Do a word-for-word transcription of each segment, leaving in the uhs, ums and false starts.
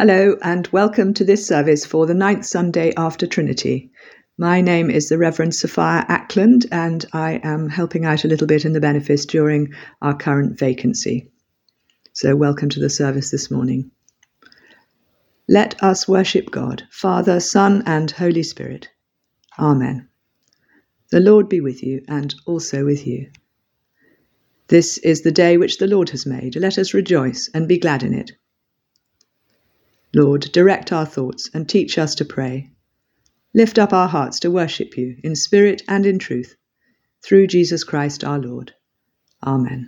Hello and welcome to this service for the ninth Sunday after Trinity. My name is the Reverend Sophia Ackland and I am helping out a little bit in the benefice during our current vacancy. So welcome to the service this morning. Let us worship God, Father, Son and Holy Spirit. Amen. The Lord be with you and also with you. This is the day which the Lord has made. Let us rejoice and be glad in it. Lord, direct our thoughts and teach us to pray. Lift up our hearts to worship you in spirit and in truth, through Jesus Christ our Lord. Amen.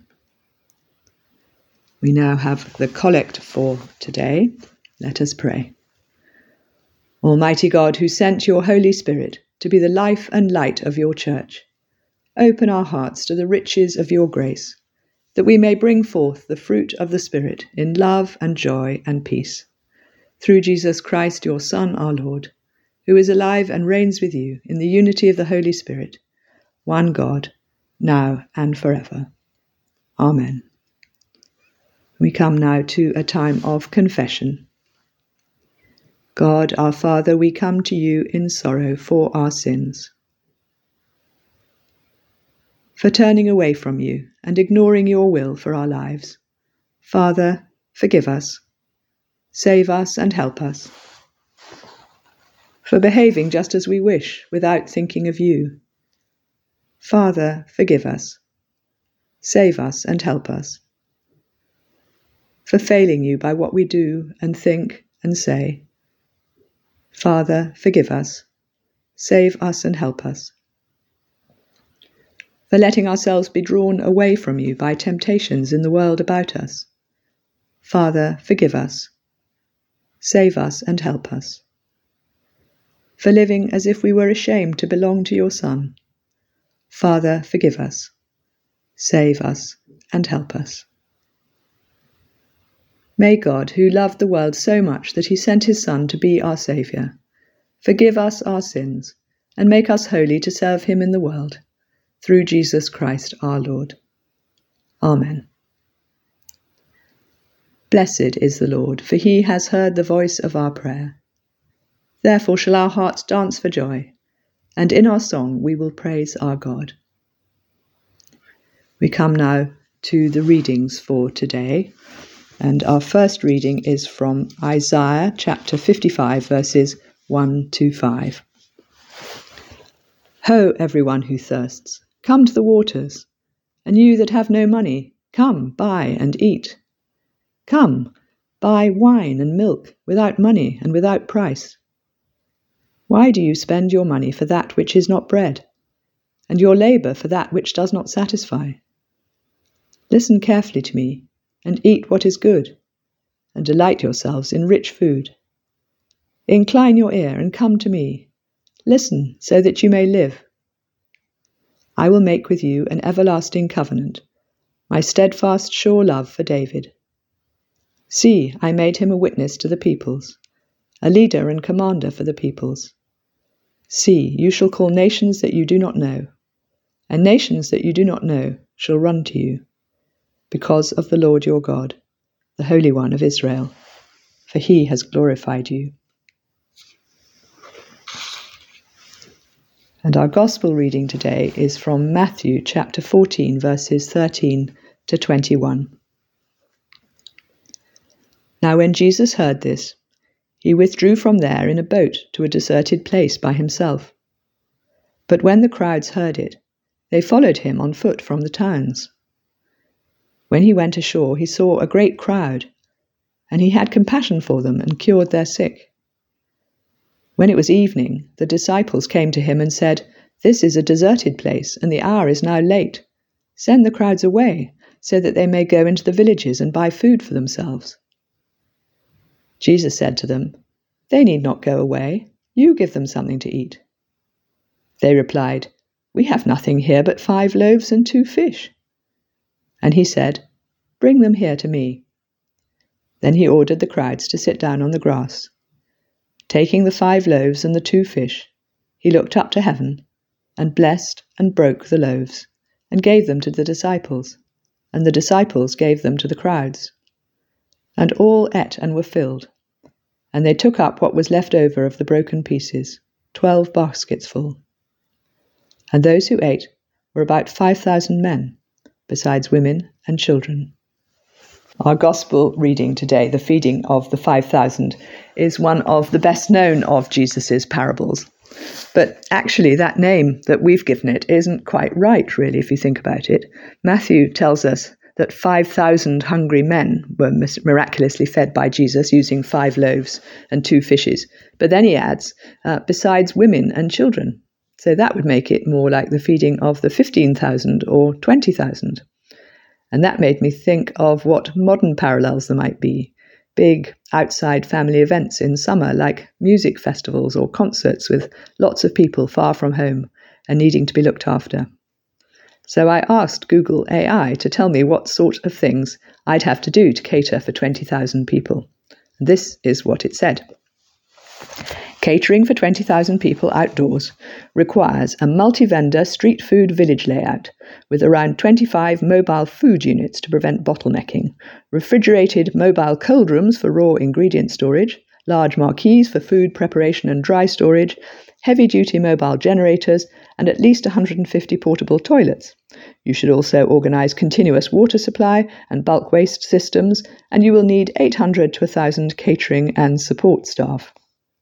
We now have the collect for today. Let us pray. Almighty God, who sent your Holy Spirit to be the life and light of your church, open our hearts to the riches of your grace, that we may bring forth the fruit of the Spirit in love and joy and peace. Through Jesus Christ, your Son, our Lord, who is alive and reigns with you in the unity of the Holy Spirit, one God, now and forever. Amen. We come now to a time of confession. God, our Father, we come to you in sorrow for our sins, for turning away from you and ignoring your will for our lives. Father, forgive us. Save us and help us. For behaving just as we wish without thinking of you. Father, forgive us. Save us and help us. For failing you by what we do and think and say. Father, forgive us. Save us and help us. For letting ourselves be drawn away from you by temptations in the world about us. Father, forgive us. Save us and help us. For living as if we were ashamed to belong to your Son. Father, forgive us. Save us and help us. May God, who loved the world so much that he sent his Son to be our Saviour, forgive us our sins and make us holy to serve him in the world, through Jesus Christ our Lord. Amen. Blessed is the Lord, for he has heard the voice of our prayer. Therefore shall our hearts dance for joy, and in our song we will praise our God. We come now to the readings for today, and our first reading is from Isaiah chapter fifty-five, verses one to five. Ho, everyone who thirsts, come to the waters, and you that have no money, come, buy and eat. Come, buy wine and milk without money and without price. Why do you spend your money for that which is not bread, and your labour for that which does not satisfy? Listen carefully to me, and eat what is good, and delight yourselves in rich food. Incline your ear and come to me. Listen, so that you may live. I will make with you an everlasting covenant, my steadfast sure love for David. See, I made him a witness to the peoples, a leader and commander for the peoples. See, you shall call nations that you do not know, and nations that you do not know shall run to you, because of the Lord your God, the Holy One of Israel, for he has glorified you. And our Gospel reading today is from Matthew chapter fourteen, verses thirteen to twenty-one. Now when Jesus heard this, he withdrew from there in a boat to a deserted place by himself. But when the crowds heard it, they followed him on foot from the towns. When he went ashore, he saw a great crowd, and he had compassion for them and cured their sick. When it was evening, the disciples came to him and said, "This is a deserted place, and the hour is now late. Send the crowds away, so that they may go into the villages and buy food for themselves." Jesus said to them, "They need not go away. You give them something to eat." They replied, "We have nothing here but five loaves and two fish." And he said, "Bring them here to me." Then he ordered the crowds to sit down on the grass. Taking the five loaves and the two fish, he looked up to heaven, and blessed and broke the loaves, and gave them to the disciples, and the disciples gave them to the crowds. And all ate and were filled, and they took up what was left over of the broken pieces, twelve baskets full. And those who ate were about five thousand men, besides women and children. Our gospel reading today, the feeding of the five thousand, is one of the best known of Jesus' parables. But actually that name that we've given it isn't quite right, really, if you think about it. Matthew tells us that five thousand hungry men were miraculously fed by Jesus using five loaves and two fishes. But then he adds, uh, besides women and children. So that would make it more like the feeding of the fifteen thousand or twenty thousand. And that made me think of what modern parallels there might be. Big outside family events in summer, like music festivals or concerts with lots of people far from home and needing to be looked after. So I asked Google A I to tell me what sort of things I'd have to do to cater for twenty thousand people. This is what it said. Catering for twenty thousand people outdoors requires a multi-vendor street food village layout with around twenty-five mobile food units to prevent bottlenecking, refrigerated mobile cold rooms for raw ingredient storage, large marquees for food preparation and dry storage, heavy-duty mobile generators, and at least one hundred fifty portable toilets. You should also organise continuous water supply and bulk waste systems, and you will need eight hundred to one thousand catering and support staff.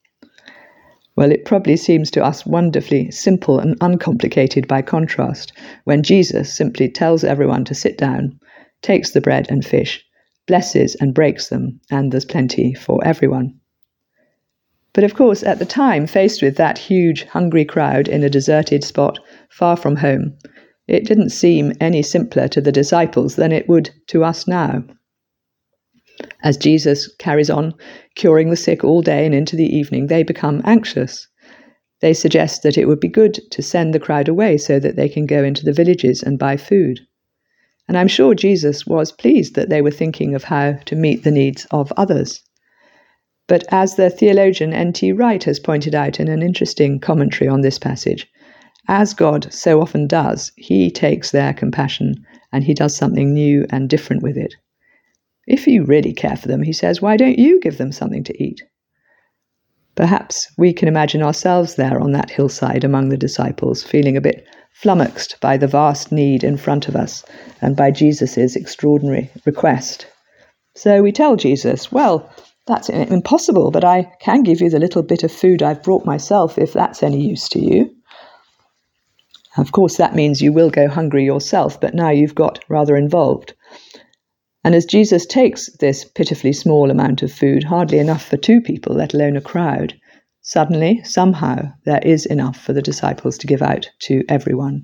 Well, it probably seems to us wonderfully simple and uncomplicated by contrast, when Jesus simply tells everyone to sit down, takes the bread and fish, blesses and breaks them, and there's plenty for everyone. But of course, at the time, faced with that huge, hungry crowd in a deserted spot far from home, it didn't seem any simpler to the disciples than it would to us now. As Jesus carries on curing the sick all day and into the evening, they become anxious. They suggest that it would be good to send the crowd away so that they can go into the villages and buy food. And I'm sure Jesus was pleased that they were thinking of how to meet the needs of others. But as the theologian N T Wright has pointed out in an interesting commentary on this passage, as God so often does, he takes their compassion and he does something new and different with it. If you really care for them, he says, why don't you give them something to eat? Perhaps we can imagine ourselves there on that hillside among the disciples, feeling a bit flummoxed by the vast need in front of us and by Jesus' extraordinary request. So we tell Jesus, well, that's impossible, but I can give you the little bit of food I've brought myself if that's any use to you. Of course, that means you will go hungry yourself, but now you've got rather involved. And as Jesus takes this pitifully small amount of food, hardly enough for two people, let alone a crowd, suddenly, somehow, there is enough for the disciples to give out to everyone.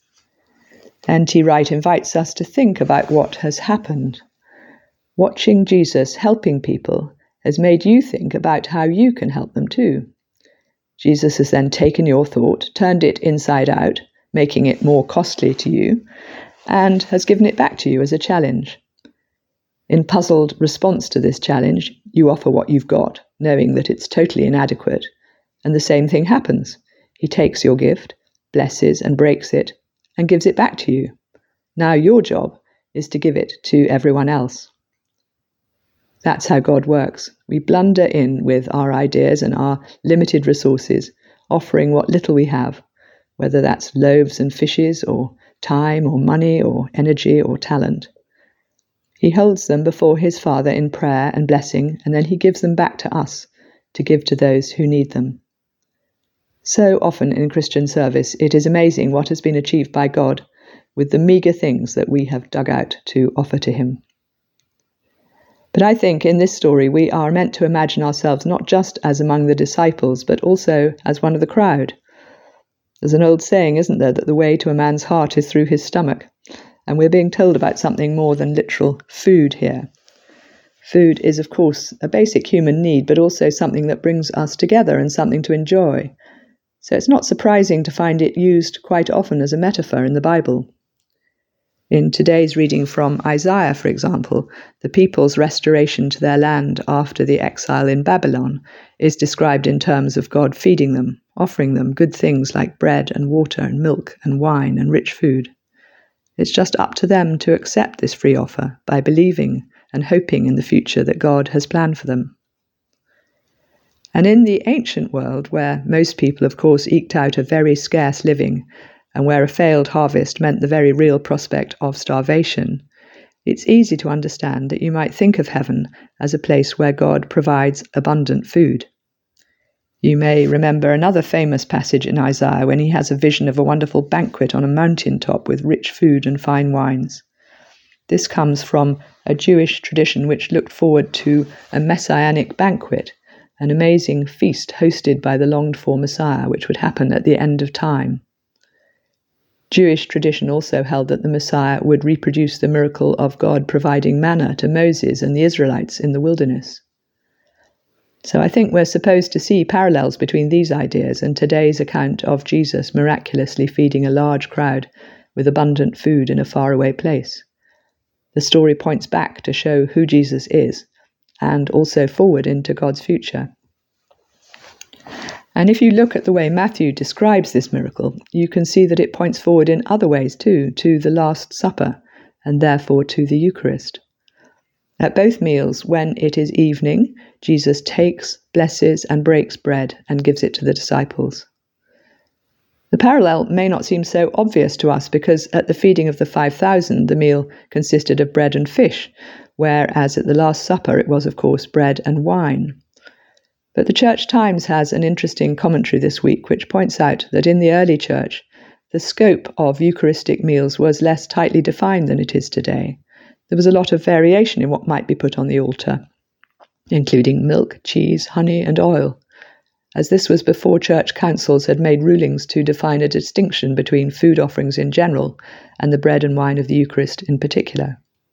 N T Wright invites us to think about what has happened. Watching Jesus helping people has made you think about how you can help them too. Jesus has then taken your thought, turned it inside out, making it more costly to you, and has given it back to you as a challenge. In puzzled response to this challenge, you offer what you've got, knowing that it's totally inadequate, and the same thing happens. He takes your gift, blesses and breaks it, and gives it back to you. Now your job is to give it to everyone else. That's how God works. We blunder in with our ideas and our limited resources, offering what little we have, whether that's loaves and fishes, or time, or money, or energy, or talent. He holds them before his Father in prayer and blessing, and then he gives them back to us to give to those who need them. So often in Christian service, it is amazing what has been achieved by God with the meagre things that we have dug out to offer to him. But I think in this story we are meant to imagine ourselves not just as among the disciples, but also as one of the crowd. There's an old saying, isn't there, that the way to a man's heart is through his stomach. And we're being told about something more than literal food here. Food is, of course, a basic human need, but also something that brings us together and something to enjoy. So it's not surprising to find it used quite often as a metaphor in the Bible. In today's reading from Isaiah, for example, the people's restoration to their land after the exile in Babylon is described in terms of God feeding them, offering them good things like bread and water and milk and wine and rich food. It's just up to them to accept this free offer by believing and hoping in the future that God has planned for them. And in the ancient world, where most people, of course, eked out a very scarce living, and where a failed harvest meant the very real prospect of starvation, it's easy to understand that you might think of heaven as a place where God provides abundant food. You may remember another famous passage in Isaiah when he has a vision of a wonderful banquet on a mountain top with rich food and fine wines. This comes from a Jewish tradition which looked forward to a messianic banquet, an amazing feast hosted by the longed-for Messiah, which would happen at the end of time. Jewish tradition also held that the Messiah would reproduce the miracle of God providing manna to Moses and the Israelites in the wilderness. So I think we're supposed to see parallels between these ideas and today's account of Jesus miraculously feeding a large crowd with abundant food in a faraway place. The story points back to show who Jesus is, and also forward into God's future. And if you look at the way Matthew describes this miracle, you can see that it points forward in other ways too, to the Last Supper, and therefore to the Eucharist. At both meals, when it is evening, Jesus takes, blesses, and breaks bread and gives it to the disciples. The parallel may not seem so obvious to us because at the feeding of the five thousand, the meal consisted of bread and fish, whereas at the Last Supper it was, of course, bread and wine. But the Church Times has an interesting commentary this week which points out that in the early Church, the scope of Eucharistic meals was less tightly defined than it is today. There was a lot of variation in what might be put on the altar, including milk, cheese, honey, and oil, as this was before church councils had made rulings to define a distinction between food offerings in general and the bread and wine of the Eucharist in particular.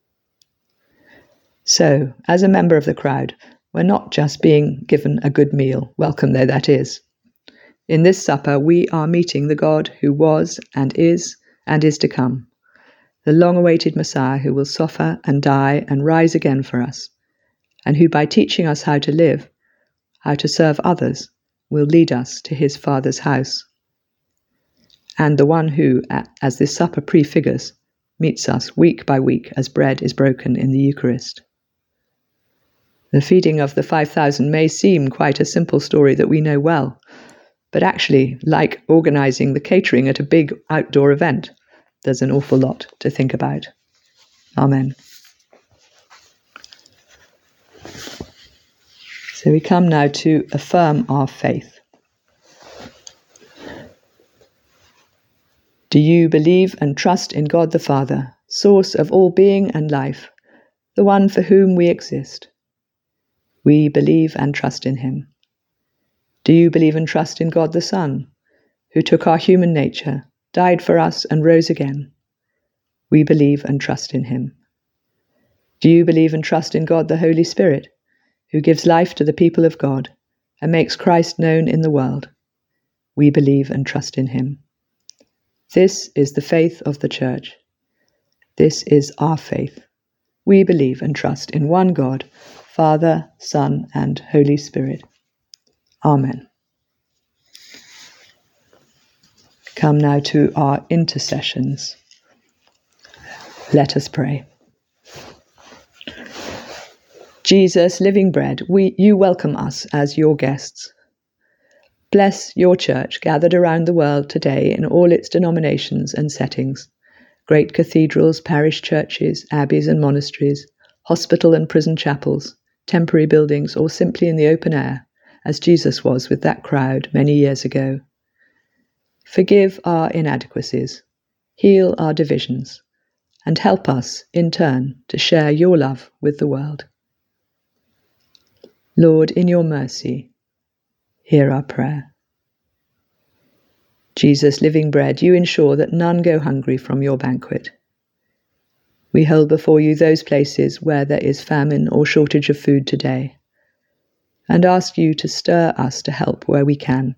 So, as a member of the crowd, we're not just being given a good meal, welcome though that is. In this supper, we are meeting the God who was and is and is to come, the long-awaited Messiah who will suffer and die and rise again for us, and who by teaching us how to live, how to serve others, will lead us to his Father's house. And the one who, as this supper prefigures, meets us week by week as bread is broken in the Eucharist. The feeding of the five thousand may seem quite a simple story that we know well, but actually, like organizing the catering at a big outdoor event, there's an awful lot to think about. Amen. So we come now to affirm our faith. Do you believe and trust in God the Father, source of all being and life, the one for whom we exist? We believe and trust in him. Do you believe and trust in God the Son, who took our human nature, died for us and rose again? We believe and trust in him. Do you believe and trust in God the Holy Spirit, who gives life to the people of God and makes Christ known in the world? We believe and trust in him. This is the faith of the Church. This is our faith. We believe and trust in one God, Father, Son, and Holy Spirit. Amen. Come now to our intercessions. Let us pray. Jesus, living bread, we, you welcome us as your guests. Bless your church gathered around the world today in all its denominations and settings, great cathedrals, parish churches, abbeys and monasteries, hospital and prison chapels, temporary buildings, or simply in the open air, as Jesus was with that crowd many years ago. Forgive our inadequacies, heal our divisions, and help us, in turn, to share your love with the world. Lord, in your mercy, hear our prayer. Jesus, living bread, you ensure that none go hungry from your banquet. We hold before you those places where there is famine or shortage of food today, and ask you to stir us to help where we can.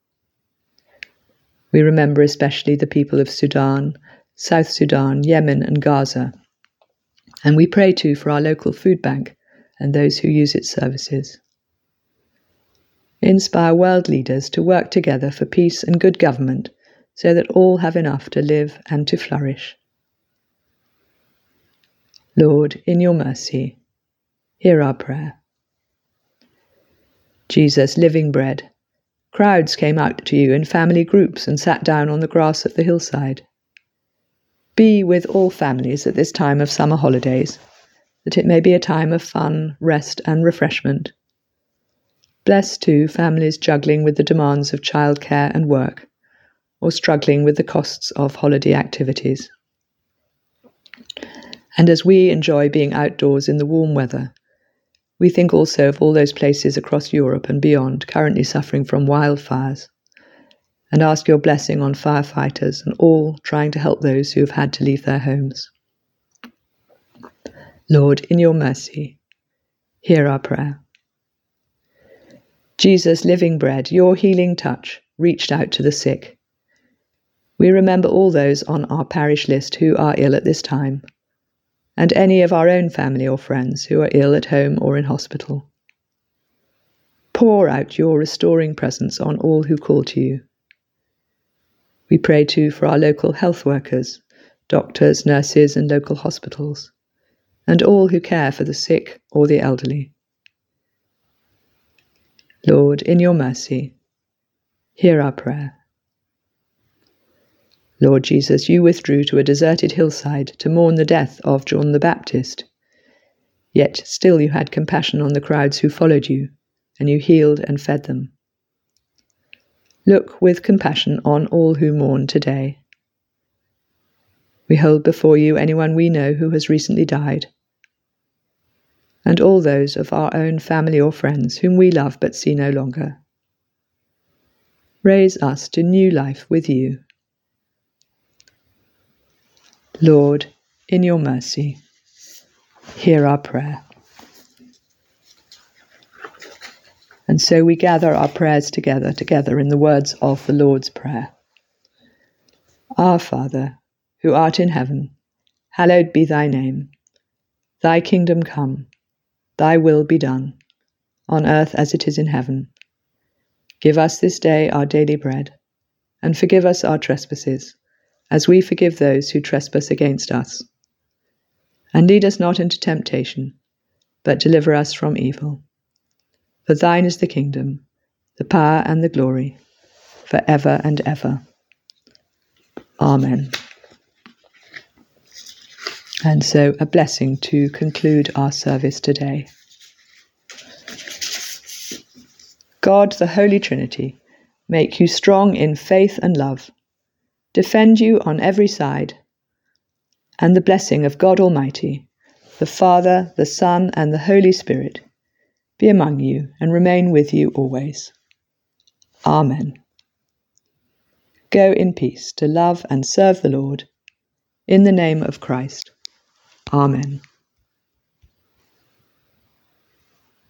We remember especially the people of Sudan, South Sudan, Yemen and Gaza, and we pray too for our local food bank and those who use its services. Inspire world leaders to work together for peace and good government so that all have enough to live and to flourish. Lord, in your mercy, hear our prayer. Jesus, living bread, crowds came out to you in family groups and sat down on the grass at the hillside. Be with all families at this time of summer holidays, that it may be a time of fun, rest and refreshment. Bless, too, families juggling with the demands of childcare and work, or struggling with the costs of holiday activities. And as we enjoy being outdoors in the warm weather, we think also of all those places across Europe and beyond currently suffering from wildfires, and ask your blessing on firefighters and all trying to help those who have had to leave their homes. Lord, in your mercy, hear our prayer. Jesus, living bread, your healing touch reached out to the sick. We remember all those on our parish list who are ill at this time, and any of our own family or friends who are ill at home or in hospital. Pour out your restoring presence on all who call to you. We pray too for our local health workers, doctors, nurses and local hospitals, and all who care for the sick or the elderly. Lord, in your mercy, hear our prayer. Lord Jesus, you withdrew to a deserted hillside to mourn the death of John the Baptist. Yet still you had compassion on the crowds who followed you, and you healed and fed them. Look with compassion on all who mourn today. We hold before you anyone we know who has recently died, and all those of our own family or friends whom we love but see no longer. Raise us to new life with you. Lord, in your mercy, hear our prayer. And so we gather our prayers together, together in the words of the Lord's Prayer. Our Father, who art in heaven, hallowed be thy name. Thy kingdom come, thy will be done, on earth as it is in heaven. Give us this day our daily bread, and forgive us our trespasses, as we forgive those who trespass against us. And lead us not into temptation, but deliver us from evil. For thine is the kingdom, the power and the glory, for ever and ever. Amen. And so a blessing to conclude our service today. God, the Holy Trinity, make you strong in faith and love, defend you on every side, and the blessing of God Almighty, the Father, the Son, and the Holy Spirit, be among you and remain with you always. Amen. Go in peace to love and serve the Lord. In the name of Christ. Amen.